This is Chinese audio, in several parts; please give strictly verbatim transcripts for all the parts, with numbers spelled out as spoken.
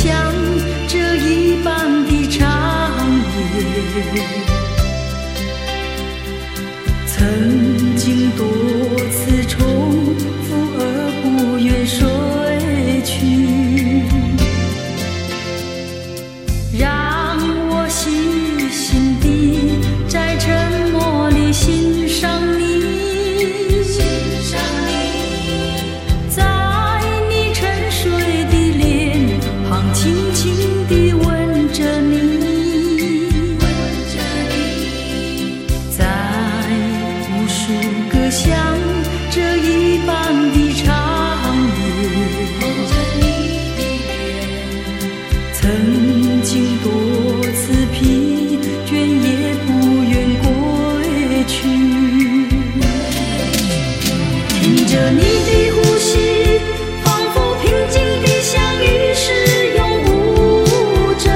像这一般的长夜。曾经多次重复而不愿睡去，让我细心地在沉默里欣赏你，欣赏你，在你沉睡的脸庞轻轻地吻着你，吻着你，在无数个像这一般的长夜，吻着你的脸，曾经多次疲倦也不愿归去，听着你的呼吸，仿佛平静的像与世永无争，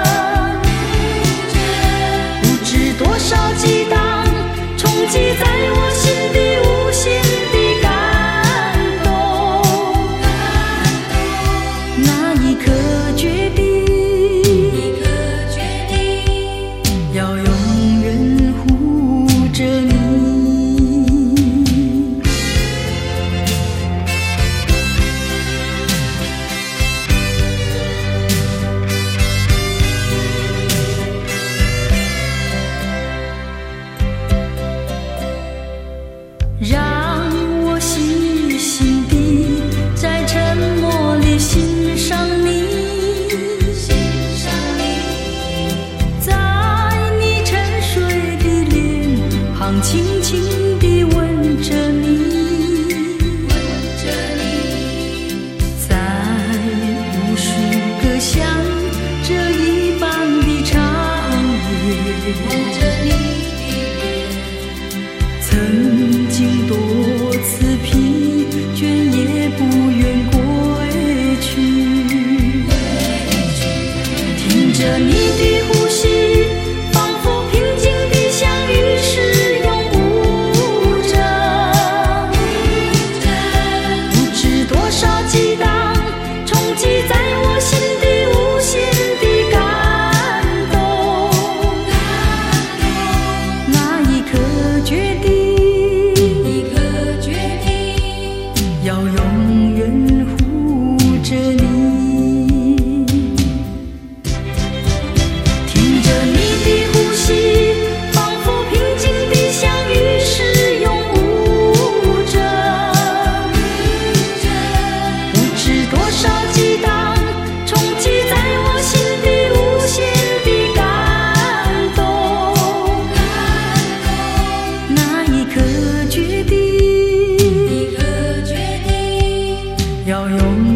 不知多少激荡冲击在我心底无限的感动，那一刻决定要永远护着你。让我细心地在沉默里欣赏你，欣赏你，在你沉睡的脸庞轻轻地吻着你，吻着你，在无数个像这一般的长夜，吻着你的脸，曾经多次疲倦也不愿归去，听着你的呼吸，仿佛平静的像与世永无争，不知多少激荡冲击在我心底无限的感动，那一刻决定要永远护着你，听着你的呼吸，仿佛平静的像与世永无争，不知多少激荡冲击在我心底无限的感动，那一刻决定要永